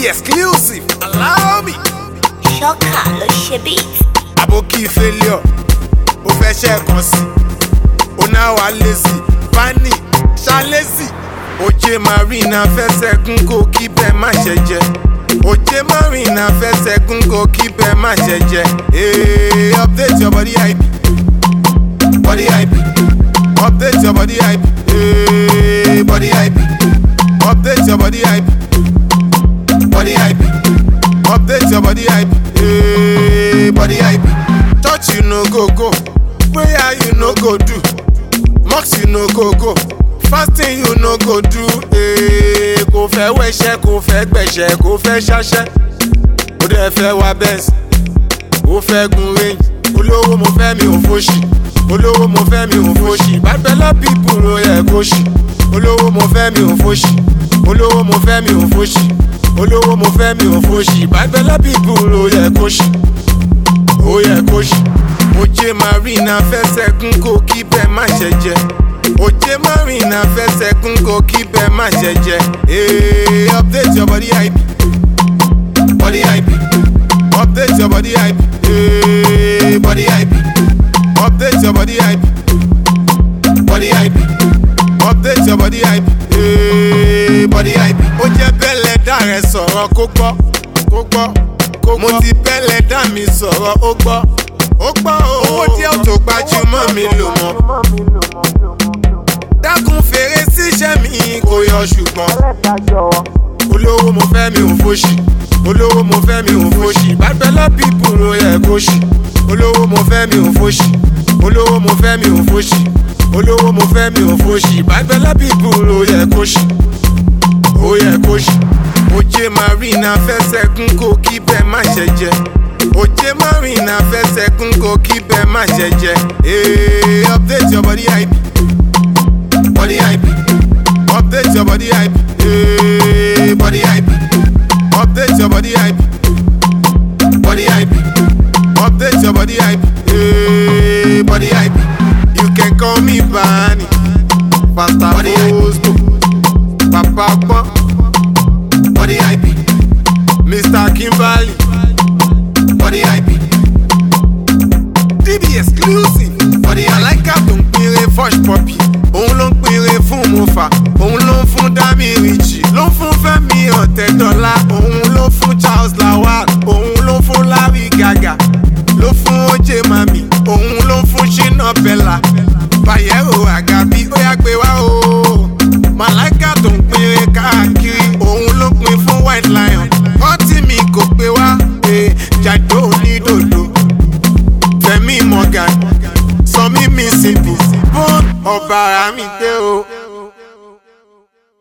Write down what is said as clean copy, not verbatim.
DB exclusive, allow me. Shocker ló ṣe beat. Aboki failure, ó fẹ́ ṣẹ́kan sí. Ó náà wá lazy, Fanny, ṣálẹ́sì. Oje Marina fẹsẹ̀ kún kó kí bẹ́ẹ̀ má ṣe jẹ. Oje Marina fẹsẹ̀ kún kó kí bẹ́ẹ̀ má ṣe jẹ. Update your body hype. Body hype. Update your body hype. Body hype. Update your body hype. Body hype. Update your body hype. Body hype. Church you no go go. Prayer you no go do. Mosque you no go go. Fasting you no go do. Kò fẹ́ wẹ̀ṣẹ̀, kò fẹ́ gbẹ̀ṣẹ̀, kò fẹ́ ṣaṣẹ́. Ó dẹ̀ fẹ́ wá bẹ́ẹ̀sì. Ó fẹ́ gun range. Olówó mo fẹ́ mi ò fòṣì. Olówó mo fẹ́ mi ò fòṣì. Bàbá people ló yẹ kó ṣì. Olówó mo fẹ́ mi ò fòṣì. Olówó mo fẹ́ mi ò fòṣì. Olówó mo fẹ́ mi ò fòṣì. Bàbá people ló yẹ kó ṣì. Ó yẹ kó ṣì. Oje Marina fẹsẹ̀ kún kó kí bẹ́ẹ̀ má ṣe jẹ. Oje Marina fẹsẹ̀ kún kó kí bẹ́ẹ̀ má ṣe jẹ. Update your body hype. Body hype. Update your body hype. Body hype. Update your body hype. Body hype. Update your body hype. Body hype. Ó jẹ́ bẹ́lẹ̀ dá rẹ̀ sọ̀rọ̀ kó gbọ́. Kó gbọ́. Kó gbọ́. Mo ti bẹ́lẹ̀ dá mi sọ̀rọ̀ ó gbọ́. Ó gbọ́ o. Owó díẹ̀ tó gbajúmọ̀ mi lò mọ́. Dákun fèrè síṣẹ́ mi kò yọ ṣùgbọ́n. Olówó mo fẹ́ mi ò fòṣì. Olówó mo fẹ́ mi ò fòṣì. Bàbá people ló yẹ kó ṣì. Olówó mo fẹ́ mi ò fòṣì. Olówó mo fẹ́ mi ò fòṣì. Olówó mo fẹ́ mi ò fòṣì. Bàbá people ló yẹ kó ṣì. Ó yẹ kó ṣì. Oje Marina fẹsẹ̀ kún kó kí bẹ́ẹ̀ má ṣe jẹ. Oje Marina fẹsẹ̀ kún kó kí bẹ́ẹ̀ má ṣe jẹ. Update your body hype. Body hype. Update your body hype. Body hype. Update your body hype. Body hype. Update your body hype. Body hype. You can call me Bani. Pastor Bosco. Papa Pon. Body hype. Mr. Kimberly. Body hype. DB exclusive. Body I like how to pere Fosh Poppy. Òun ló ń pere fún Mofa. Òun ló ń fún Dami Richie. Ló ń fún Fẹ́mi Ọ̀tẹ́dọ́lá. Òun ló fún Charles Lawal. Òun ló fún Larry Gaga. Ló fún Oje Mami. Òun ló fún Shina Bella. Bayero Agabi ó yá gbé wá o. Màláìka tó ń pere káàkiri. Òun ló pin fún White Lion. Ọtí mi kò pé wá. Jàdó onídòdó. Fẹ́mi Morgan. Sọ mí mi simple. Ọba ara mi dé o.